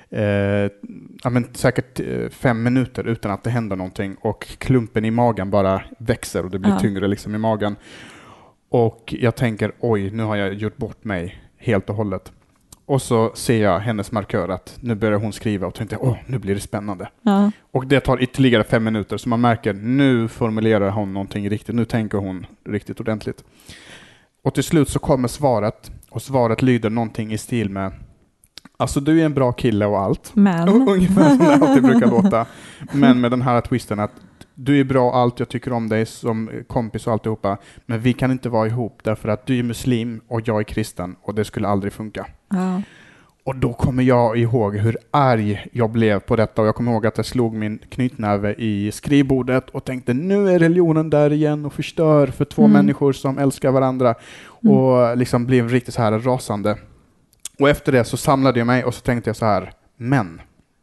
5 minuter utan att det händer någonting, och klumpen i magen bara växer och det blir tyngre liksom i magen. Och jag tänker, oj, nu har jag gjort bort mig helt och hållet. Och så ser jag hennes markör att nu börjar hon skriva, och tänkte, nu blir det spännande. Och det tar ytterligare 5 minuter, så man märker, nu formulerar hon någonting riktigt, nu tänker hon riktigt ordentligt. Och till slut så kommer svaret, och svaret lyder någonting i stil med, alltså du är en bra kille och allt. Men. Ungefär som det alltid brukar låta. Men med den här twisten att du är bra och allt, jag tycker om dig som kompis och alltihopa, men vi kan inte vara ihop därför att du är muslim och jag är kristen, och det skulle aldrig funka. Och då kommer jag ihåg hur arg jag blev på detta, och jag kommer ihåg att jag slog min knytnäve i skrivbordet och tänkte, nu är religionen där igen och förstör för två människor som älskar varandra, och liksom blev riktigt så här rasande. Och efter det så samlade jag mig och så tänkte jag så här, men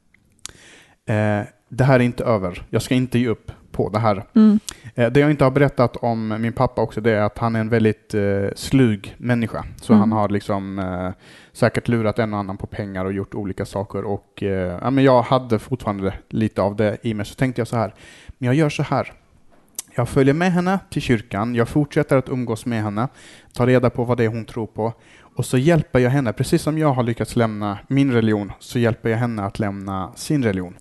det här är inte över. Jag ska inte ge upp på det här. Det jag inte har berättat om min pappa också, det är att han är en väldigt slug människa. Så han har liksom säkert lurat en och annan på pengar och gjort olika saker. Och men jag hade fortfarande lite av det i mig. Så tänkte jag så här, men jag gör så här. Jag följer med henne till kyrkan. Jag fortsätter att umgås med henne. Ta reda på vad det är hon tror på. Och så hjälper jag henne, precis som jag har lyckats lämna min religion, så hjälper jag henne att lämna sin religion.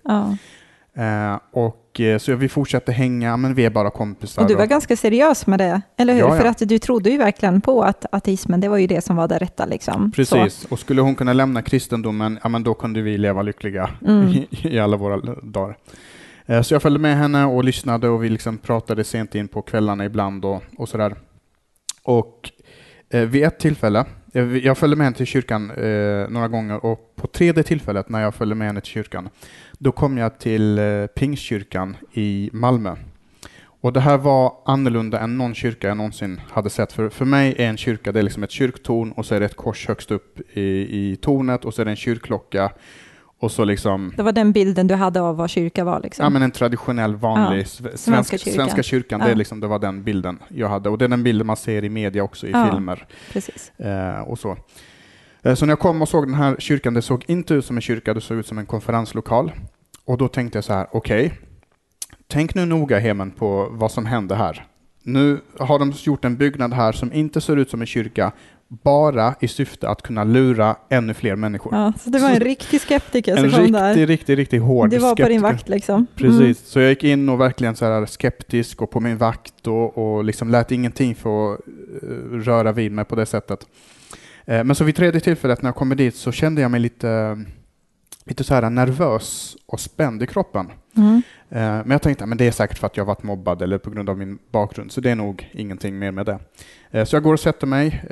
Och så vi fortsätter hänga, men vi är bara kompisar. Och du var ganska seriös med det, eller hur? Ja. För att du trodde ju verkligen på att ateismen, det var ju det som var det rätta. Liksom. Precis, så. Och skulle hon kunna lämna kristendomen, ja, men då kunde vi leva lyckliga i alla våra dagar. Så jag följde med henne och lyssnade, och vi liksom pratade sent in på kvällarna ibland och sådär. Och vid ett tillfälle, jag följde med henne till kyrkan några gånger, och på tredje tillfället när jag följde med henne till kyrkan, då kom jag till Pingstkyrkan i Malmö. Och det här var annorlunda än någon kyrka jag någonsin hade sett. För mig är en kyrka, det är liksom ett kyrktorn, och så är det ett kors högst upp i tornet, och så är det en kyrkklocka. Och så liksom, det var den bilden du hade av vad kyrka var? Liksom. Ja, men en traditionell, vanlig svenska kyrkan. Ja. Det var den bilden jag hade. Och det är den bilden man ser i media också, i filmer. Precis. Och så. Så när jag kom och såg den här kyrkan, det såg inte ut som en kyrka, det såg ut som en konferenslokal. Och då tänkte jag så här, okej. Tänk nu noga, Hemen, på vad som hände här. Nu har de gjort en byggnad här som inte ser ut som en kyrka, bara i syfte att kunna lura ännu fler människor. Ja, så det var en riktig skeptiker som kom där. En riktigt hård skeptiker. Du var på din vakt liksom. Precis, så jag gick in och verkligen så här skeptisk och på min vakt och liksom lät ingenting få röra vid mig på det sättet. Men så vid tredje tillfället när jag kom dit så kände jag mig lite så här nervös och spänd i kroppen. Men jag tänkte att det är säkert för att jag varit mobbad eller på grund av min bakgrund, så det är nog ingenting mer med det. Så jag går och sätter mig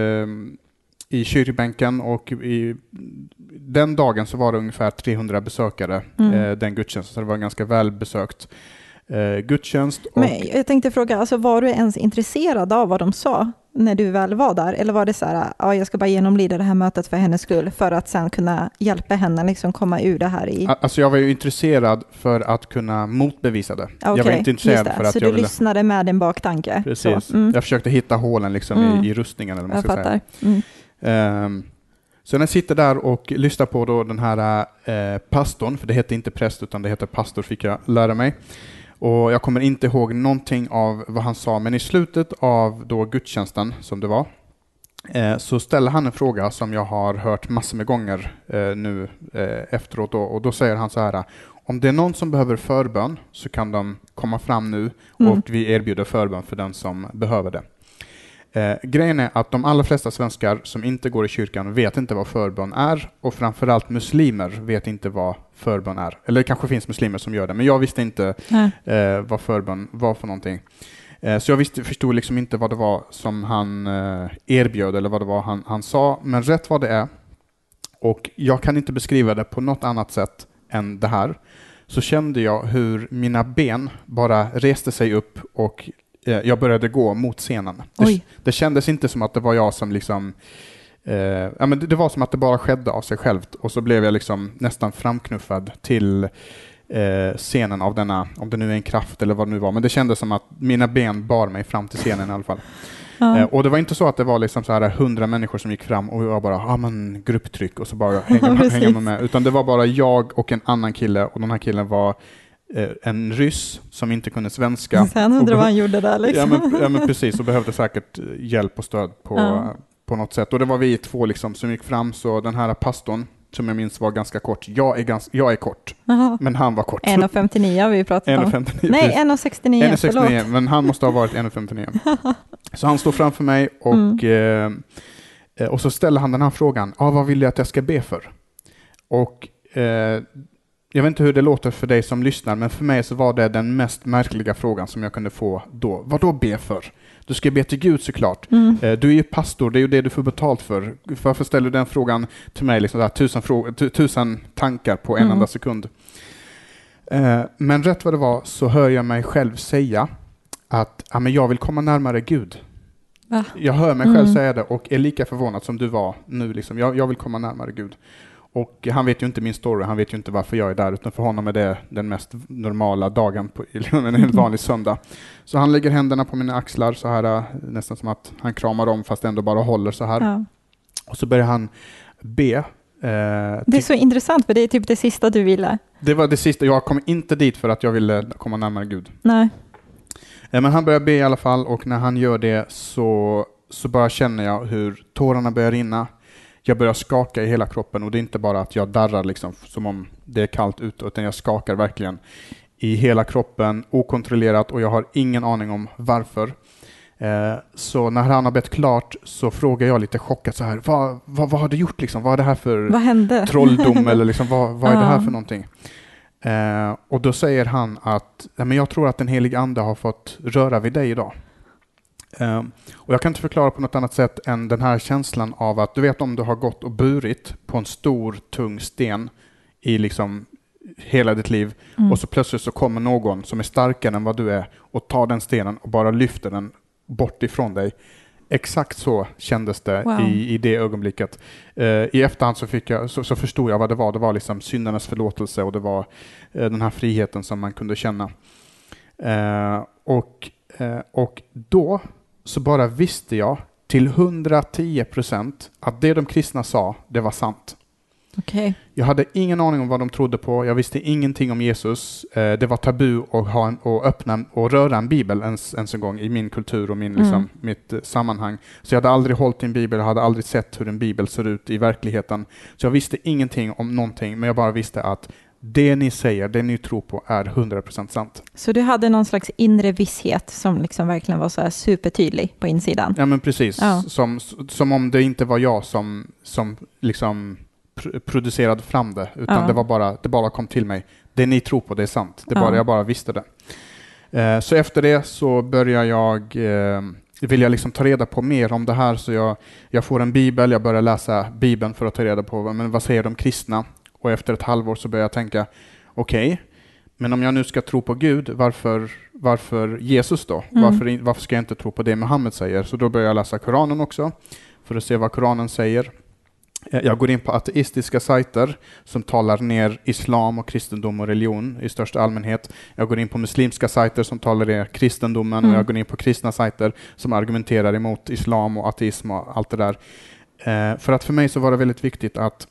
i kyrkbänken, och den dagen så var det ungefär 300 besökare den gudstjänsten, så det var en ganska välbesökt gudstjänst. Men jag tänkte fråga, alltså, var du ens intresserad av vad de sa när du väl var där? Eller var det så här, jag ska bara genomlida det här mötet för hennes skull, för att sen kunna hjälpa henne liksom komma ur det här i... Alltså jag var ju intresserad för att kunna motbevisa det. Okay, jag var inte intresserad för att så jag du lyssnade med en baktanke? Precis. Jag försökte hitta hålen liksom i rustningen, eller vad man ska säga. Så när jag sitter där och lyssnar på då den här pastorn, för det heter inte präst utan det heter pastor, fick jag lära mig. Och jag kommer inte ihåg någonting av vad han sa, men i slutet av då gudstjänsten som det var, så ställer han en fråga som jag har hört massor med gånger nu efteråt. Och då säger han så här, om det är någon som behöver förbön så kan de komma fram nu och vi erbjuder förbön för den som behöver det. Grejen är att de allra flesta svenskar som inte går i kyrkan vet inte vad förbön är, och framförallt muslimer vet inte vad förbön är. Eller det kanske finns muslimer som gör det, men jag visste inte vad förbön var för någonting. Så jag förstod liksom inte vad det var som han erbjöd eller vad det var han sa, men rätt vad det är, och jag kan inte beskriva det på något annat sätt än det här, så kände jag hur mina ben bara reste sig upp och jag började gå mot scenen. Det kändes inte som att det var jag som liksom... men det var som att det bara skedde av sig självt. Och så blev jag liksom nästan framknuffad till scenen av denna, om det nu är en kraft eller vad det nu var. Men det kändes som att mina ben bar mig fram till scenen i alla fall. Och det var inte så att det var liksom så här 100 människor som gick fram och jag bara, grupptryck och så bara hänga med. Utan det var bara jag och en annan kille, och den här killen var en ryss som inte kunde svenska. Sen undrar vad han gjorde där liksom. Ja men precis, och behövde säkert hjälp och stöd på något sätt. Och det var vi två liksom som gick fram, så den här pastorn som jag minns var ganska kort. Jag är kort, men han var kort. 1,59 har vi pratat om. 1,59. Nej, 1,69. 1,69, men han måste ha varit 1,59. Så han står framför mig och så ställer han den här frågan. Vad vill jag att jag ska be för? Och Jag vet inte hur det låter för dig som lyssnar, men för mig så var det den mest märkliga frågan som jag kunde få då. Vad då be för? Du ska be till Gud såklart. Du är ju pastor, det är ju det du får betalt för. Varför ställer du den frågan till mig? Liksom där, 1000 tankar på en enda sekund. Men rätt vad det var så hör jag mig själv säga att men jag vill komma närmare Gud. Va? Jag hör mig själv säga det och är lika förvånad som du var nu. Liksom. Jag vill komma närmare Gud. Och han vet ju inte min story, han vet ju inte varför jag är där, utan för honom är det den mest normala dagen på en helt vanlig söndag. Så han lägger händerna på mina axlar så här, nästan som att han kramar dem fast ändå bara håller så här. Ja. Och så börjar han be. Det är så intressant, för det är typ det sista du ville. Det var det sista, jag kom inte dit för att jag ville komma närmare Gud. Nej. Men han börjar be i alla fall, och när han gör det så bara känner jag hur tårarna börjar rinna. Jag börjar skaka i hela kroppen, och det är inte bara att jag darrar liksom, som om det är kallt ute, utan jag skakar verkligen i hela kroppen okontrollerat, och jag har ingen aning om varför. Så när han har bett klart så frågar jag lite chockat så här, vad har du gjort liksom? Vad är det här för trolldom eller liksom, vad är det här för någonting? Och då säger han att men jag tror att den helige ande har fått röra vid dig idag. Och jag kan inte förklara på något annat sätt än den här känslan av att du vet om du har gått och burit på en stor tung sten i liksom hela ditt liv, och så plötsligt så kommer någon som är starkare än vad du är och tar den stenen och bara lyfter den bort ifrån dig. Exakt så kändes det i det ögonblicket. I efterhand så förstod jag vad det var. Det var liksom syndernas förlåtelse, och det var den här friheten som man kunde känna. Och då så bara visste jag till 110% att det de kristna sa, det var sant. Okay. Jag hade ingen aning om vad de trodde på. Jag visste ingenting om Jesus. Det var tabu att öppna och röra en bibel ens en gång i min kultur och mitt sammanhang. Så jag hade aldrig hållit en bibel. Jag hade aldrig sett hur en bibel ser ut i verkligheten. Så jag visste ingenting om någonting, men jag bara visste att det ni säger, det ni tror på är 100% sant. Så du hade någon slags inre visshet som liksom verkligen var så här supertydlig på insidan? Ja, men precis. Ja. Som om det inte var jag som liksom producerade fram det, utan det bara kom till mig. Det ni tror på, det är sant. Jag bara visste det. Så efter det så vill jag liksom ta reda på mer om det här, så jag får en bibel, jag börjar läsa bibeln för att ta reda på vad säger de kristna. Och efter ett halvår så börjar jag tänka, okej, men om jag nu ska tro på Gud, varför Jesus då? Varför ska jag inte tro på det Muhammed säger? Så då börjar jag läsa Koranen också, för att se vad Koranen säger. Jag går in på ateistiska sajter som talar ner islam och kristendom och religion i största allmänhet. Jag går in på muslimska sajter som talar ner kristendomen, och jag går in på kristna sajter som argumenterar emot islam och ateism och allt det där. För att för mig så var det väldigt viktigt att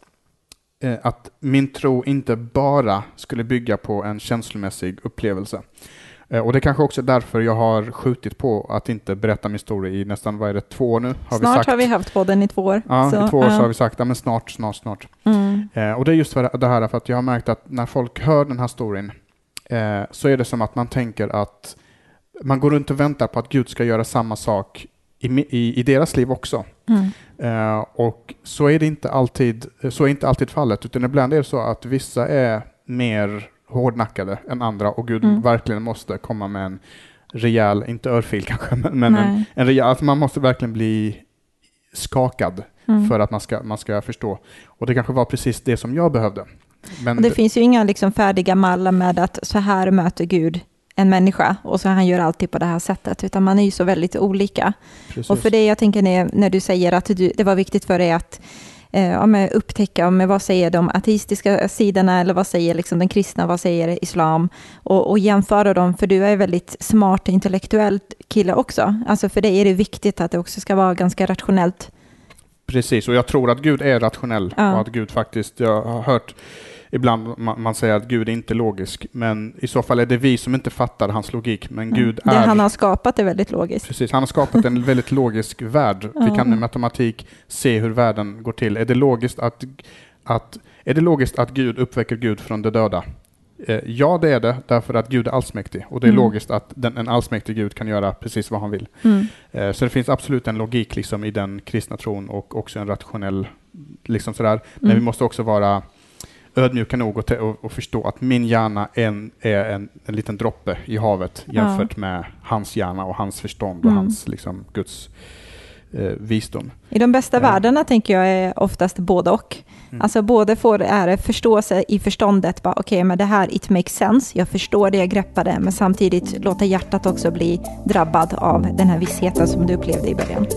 min tro inte bara skulle bygga på en känslomässig upplevelse. Och det är kanske också därför jag har skjutit på att inte berätta min historia i nästan, 2 år nu? Snart har vi haft podden i 2 år. Ja, i 2 år så har vi sagt, men snart. Och det är just för det här, för att jag har märkt att när folk hör den här storyn så är det som att man tänker att man går runt och väntar på att Gud ska göra samma sak i deras liv också. Och så är inte alltid fallet, utan ibland är det så att vissa är mer hårdnackade än andra, och Gud verkligen måste komma med en rejäl, inte örfil kanske, men en rejäl, alltså man måste verkligen bli skakad för att man ska förstå. Och det kanske var precis det som jag behövde. Men det finns ju inga liksom färdiga mallar med att så här möter Gud en människa, och så han gör alltid på det här sättet, utan man är ju så väldigt olika. Precis. Och för det jag tänker när du säger att det var viktigt för dig att upptäcka vad säger de ateistiska sidorna, eller vad säger liksom den kristna, vad säger islam, och jämföra dem, för du är väldigt smart intellektuell kille också. Alltså för dig är det viktigt att det också ska vara ganska rationellt. Precis, och jag tror att Gud är rationell, och att Gud faktiskt, jag har hört ibland man säger att Gud är inte logisk, men i så fall är det vi som inte fattar hans logik, men Gud är... Det han har skapat är väldigt logiskt. Precis, han har skapat en väldigt logisk värld. Vi kan med matematik se hur världen går till. Är det logiskt att Gud uppväcker Gud från de döda? Ja, det är det, därför att Gud är allsmäktig, och det är logiskt att en allsmäktig Gud kan göra precis vad han vill. Så det finns absolut en logik liksom i den kristna tron, och också en rationell liksom sådär. Men vi måste också vara ödmjuka nog och förstå att min hjärna är en liten droppe i havet jämfört med hans hjärna och hans förstånd och hans liksom, Guds visdom. I de bästa världarna tänker jag är oftast både och. Alltså både får är förståelse i förståndet, bara okej, men det här it makes sense, jag förstår det, jag greppar det, men samtidigt låta hjärtat också bli drabbad av den här vissheten som du upplevde i början.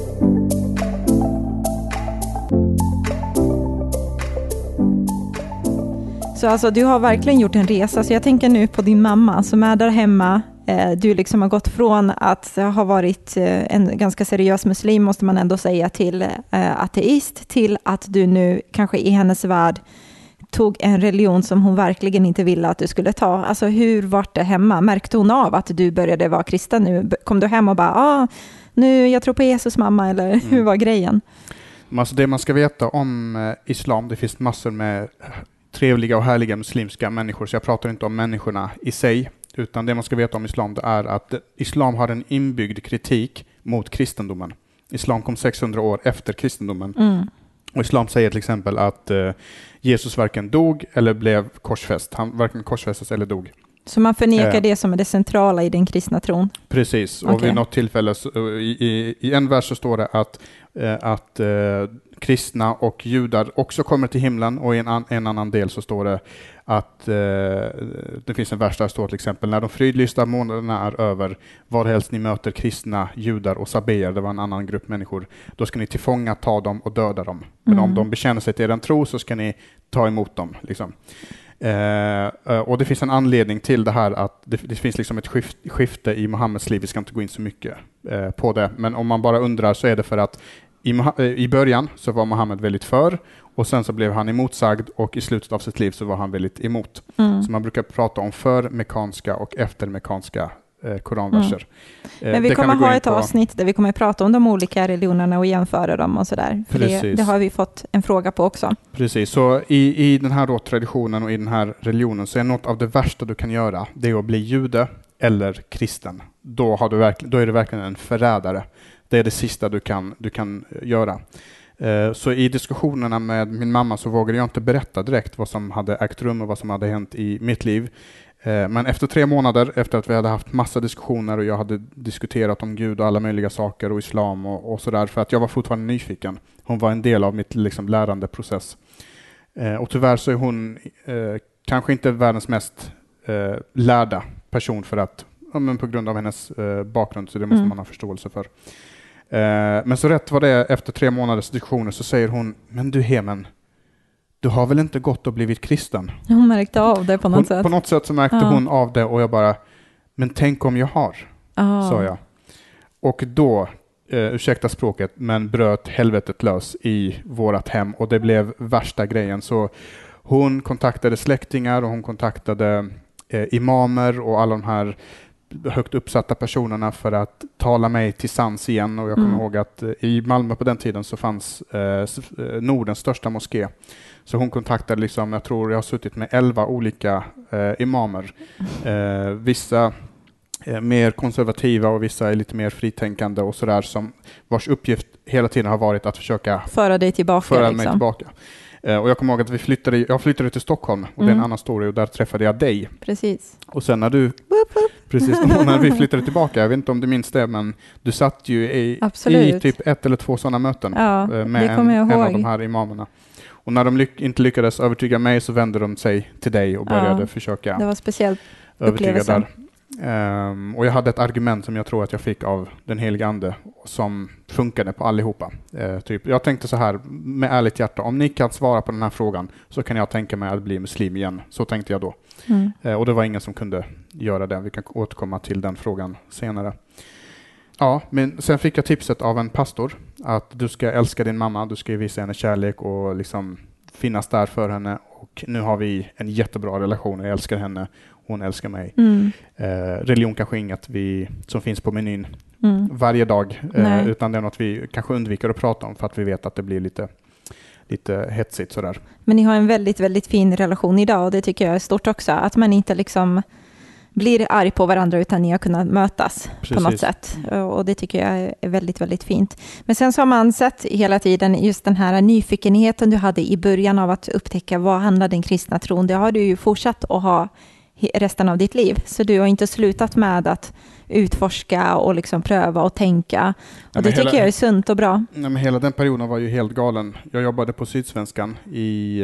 Så alltså du har verkligen gjort en resa, så jag tänker nu på din mamma som är där hemma. Du liksom har gått från att ha varit en ganska seriös muslim, måste man ändå säga, till ateist, till att du nu kanske i hennes värld tog en religion som hon verkligen inte ville att du skulle ta. Alltså hur var det hemma? Märkte hon av att du började vara kristen nu? Kom du hem och bara, nu jag tror på Jesus mamma, eller hur var grejen? Alltså det man ska veta om islam, det finns massor med trevliga och härliga muslimska människor, så jag pratar inte om människorna i sig, utan det man ska veta om islam, det är att islam har en inbyggd kritik mot kristendomen. Islam kom 600 år efter kristendomen. Och islam säger till exempel att Jesus varken dog eller blev korsfäst. Han varken korsfästes eller dog. Så man förnekar det som är det centrala i den kristna tron? Precis, och vid något tillfälle i en vers så står det att kristna och judar också kommer till himlen, och i en annan del så står det att det finns en vers där står till exempel: när de fridlysta månaderna är över, var helst ni möter kristna, judar och sabéer, det var en annan grupp människor, då ska ni tillfånga ta dem och döda dem. Men om de bekänner sig till er tro så ska ni ta emot dem liksom. Och det finns en anledning till det här, att det finns liksom ett skifte i Muhammeds liv. Vi ska inte gå in så mycket på det, men om man bara undrar så är det för att i början så var Muhammed väldigt för, och sen så blev han emotsagd, och i slutet av sitt liv så var han väldigt emot. Så man brukar prata om för-mekanska och efter-mekanska koranverser. Men vi kommer ha ett avsnitt där vi kommer prata om de olika religionerna och jämföra dem och sådär. För det har vi fått en fråga på också. Precis, så i den här då traditionen och i den här religionen så är något av det värsta du kan göra, det är att bli jude eller kristen. Då är det verkligen en förrädare. Det är det sista du kan göra. Så i diskussionerna med min mamma så vågade jag inte berätta direkt vad som hade ägt rum och vad som hade hänt i mitt liv. Men efter 3 månader, efter att vi hade haft massa diskussioner och jag hade diskuterat om Gud och alla möjliga saker och islam och sådär, för att jag var fortfarande nyfiken. Hon var en del av mitt liksom lärandeprocess. Och tyvärr så är hon kanske inte världens mest lärda person, för att men på grund av hennes bakgrund, så det måste man ha förståelse för. Men så rätt var det, efter 3 månaders diskussioner så säger hon: men du Hemen, du har väl inte gått och blivit kristen? Hon märkte av det på något sätt. På något sätt så märkte hon av det, och jag bara, men tänk om jag har, sa jag. Och då, ursäkta språket, men bröt helvetet lös i vårat hem, och det blev värsta grejen. Så hon kontaktade släktingar och hon kontaktade imamer och alla de här högt uppsatta personerna för att tala mig till sans igen. Och jag kommer ihåg att i Malmö på den tiden så fanns Nordens största moské. Så hon kontaktade liksom, jag tror jag har suttit med 11 olika imamer. Vissa mer konservativa och vissa är lite mer fritänkande och sådär, som vars uppgift hela tiden har varit att försöka föra mig tillbaka. Och jag kommer ihåg att jag flyttade till Stockholm, och det är en annan story, och där träffade jag dig. Precis. Och sen när du när vi flyttade tillbaka, jag vet inte om du minns det, men du satt ju i typ 1 eller 2 sådana möten med en av de här imamerna. Och när de inte lyckades övertyga mig så vände de sig till dig och började försöka. Det var speciellt upplevelse. Där. Och jag hade ett argument som jag tror att jag fick av den helige ande som funkade på allihopa. Jag tänkte så här, med ärligt hjärta, om ni kan svara på den här frågan så kan jag tänka mig att bli muslim igen. Så tänkte jag då. Och det var ingen som kunde göra det. Vi kan återkomma till den frågan senare. Ja, men sen fick jag tipset av en pastor att du ska älska din mamma, du ska visa henne kärlek och liksom finnas där för henne. Och nu har vi en jättebra relation, jag älskar henne, hon älskar mig. Religion kanske är inget som finns på menyn varje dag, utan det är något vi kanske undviker att prata om för att vi vet att det blir lite hetsigt sådär. Men ni har en väldigt, väldigt fin relation idag, och det tycker jag är stort också, att man inte liksom blir arg på varandra, utan ni har kunnat mötas på något sätt. Och det tycker jag är väldigt, väldigt fint. Men sen så har man sett hela tiden just den här nyfikenheten du hade i början av att upptäcka vad handlar den kristna tron. Det har du ju fortsatt att ha resten av ditt liv. Så du har inte slutat med att utforska och liksom pröva och tänka. Och det tycker jag är sunt och bra. Nej, men hela den perioden var ju helt galen. Jag jobbade på Sydsvenskan i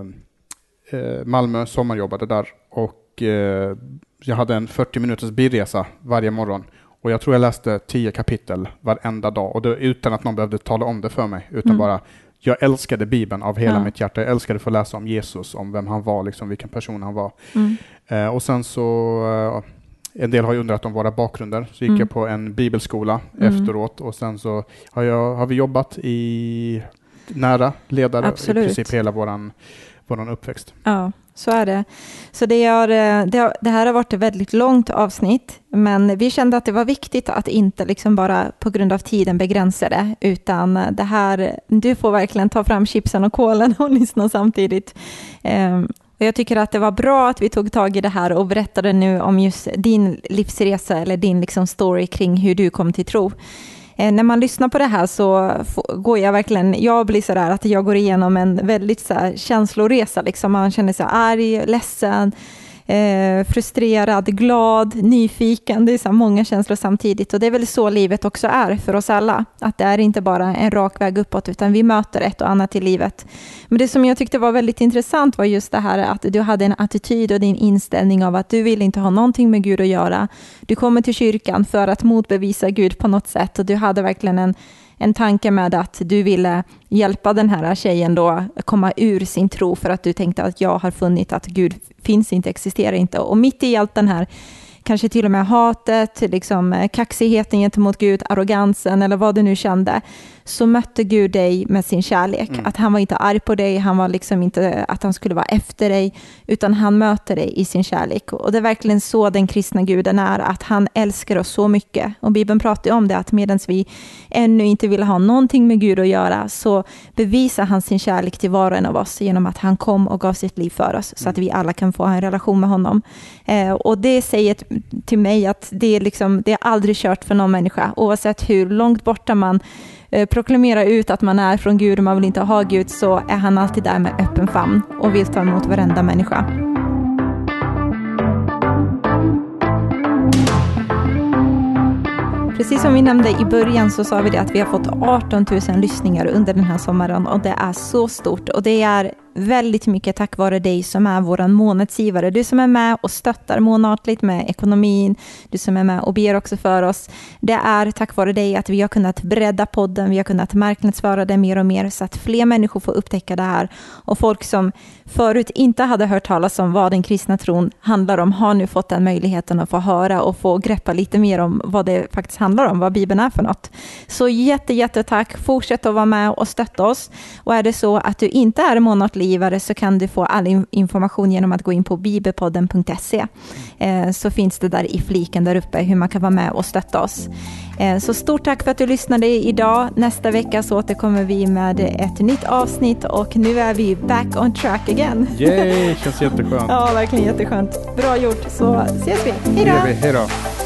Malmö, sommarjobbade där. Och jag hade en 40 minuters bilresa varje morgon. Och jag tror jag läste 10 kapitel varenda dag. Och det, utan att någon behövde tala om det för mig. Utan bara, jag älskade Bibeln av hela mitt hjärta. Jag älskade att få läsa om Jesus, om vem han var, liksom, vilken person han var. Och sen så, en del har ju undrat om våra bakgrunder. Så gick jag på en bibelskola efteråt. Och sen så har vi jobbat i nära ledare i princip hela våran uppväxt. Ja, så är det. Så det här har varit ett väldigt långt avsnitt, men vi kände att det var viktigt att inte liksom bara på grund av tiden begränsa det, utan det här, du får verkligen ta fram chipsen och kolen och lyssna samtidigt. Och jag tycker att det var bra att vi tog tag i det här och berättade nu om just din livsresa eller din liksom story kring hur du kom till tro. När man lyssnar på det här så går jag blir så där att jag går igenom en väldigt så här känsloresa. Liksom. Man känner sig arg, ledsen, frustrerad, glad, nyfiken. Det är så många känslor samtidigt. Och det är väl så livet också är för oss alla. Att det är inte bara en rak väg uppåt, utan vi möter ett och annat i livet. Men det som jag tyckte var väldigt intressant var just det här att du hade en attityd och din inställning av att du vill inte ha någonting med Gud att göra. Du kommer till kyrkan för att motbevisa Gud på något sätt. Och du hade verkligen en tanke med att du ville hjälpa den här tjejen då komma ur sin tro, för att du tänkte att jag har funnit att Gud finns inte, existerar inte. Och mitt i allt den här, kanske till och med hatet, liksom kaxigheten gentemot Gud, arrogansen eller vad du nu kände, så mötte Gud dig med sin kärlek. Att han var inte arg på dig, han var liksom inte att han skulle vara efter dig, utan han möter dig i sin kärlek. Och det är verkligen så den kristna guden är, att han älskar oss så mycket. Och Bibeln pratar om det, att medan vi ännu inte vill ha någonting med Gud att göra, så bevisar han sin kärlek till var och en av oss genom att han kom och gav sitt liv för oss, så att vi alla kan få en relation med honom. Och det säger till mig att det är aldrig kört för någon människa, oavsett hur långt borta man proklamerar ut att man är från Gud och man vill inte ha Gud, så är han alltid där med öppen famn och vill ta emot varenda människa. Precis som vi nämnde i början så sa vi det att vi har fått 18 000 lyssningar under den här sommaren, och det är så stort, och det är väldigt mycket tack vare dig som är våran månadsgivare. Du som är med och stöttar månatligt med ekonomin, du som är med och ber också för oss. Det är tack vare dig att vi har kunnat bredda podden, vi har kunnat marknadsföra det mer och mer, så att fler människor får upptäcka det här. Och folk som förut inte hade hört talas om vad den kristna tron handlar om har nu fått den möjligheten att få höra och få greppa lite mer om vad det faktiskt handlar om, vad Bibeln är för något. Så jättetack, fortsätt att vara med och stötta oss. Och är det så att du inte är månatlig så kan du få all information genom att gå in på bibelpodden.se. Så finns det där i fliken där uppe hur man kan vara med och stötta oss. Så stort tack för att du lyssnade idag. Nästa vecka så återkommer vi med ett nytt avsnitt, och nu är vi back on track again. Yay, känns jätteskönt. Ja, verkligen jätteskönt. Bra gjort, så ses vi. Hej då!